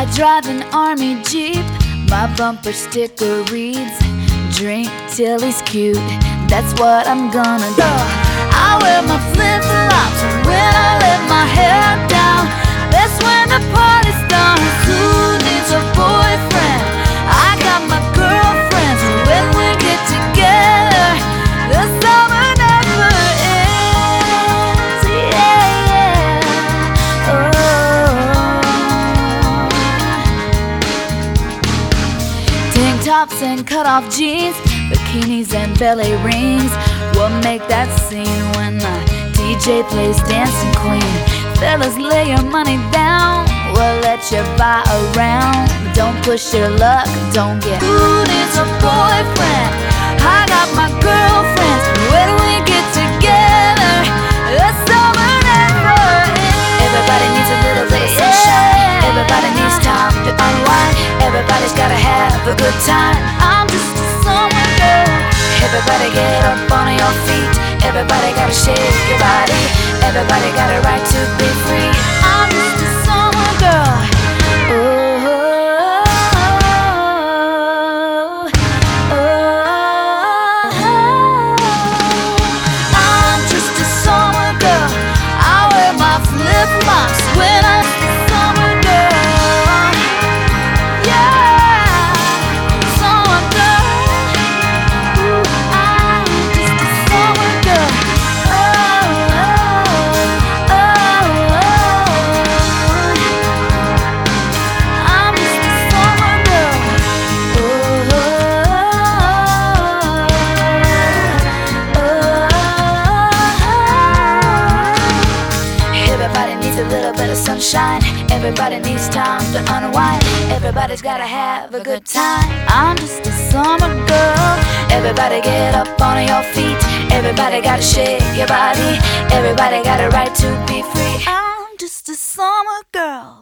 drive an army Jeep. My bumper sticker reads, drink till he's cute. That's what I'm gonna do. I wear my flip-flops when I let my hair down. That's when the party starts. Who needs a boyfriend? I got my girlfriends. When we get together, the summer never ends. Yeah, oh. Tank tops and cut-off jeans, bikinis and ballet rings will make that scene when the DJ plays Dancing Queen. Fellas, lay your money down, we'll let you buy a round. Don't push your luck, don't get. Who needs a boyfriend? I got my girlfriends. When we get together, the summer never ends. Everybody needs a little bit of sunshine. Everybody needs time to unwind. Everybody's gotta have a good time. I'm just a summer girl. Everybody get up on your feet. Everybody gotta shake your body. Everybody got a right to be free. I'm just a summer girl. Oh, oh, oh. I'm just a summer girl. I wear my flip-flops when I'm a summer girl. Yeah, summer girl. Ooh, I'm just a summer girl. Everybody needs a little bit of sunshine. Everybody needs time to unwind. Everybody's gotta have a good time. I'm just a summer girl. Everybody get up on your feet. Everybody gotta shake your body. Everybody got a right to be free. I'm just a summer girl.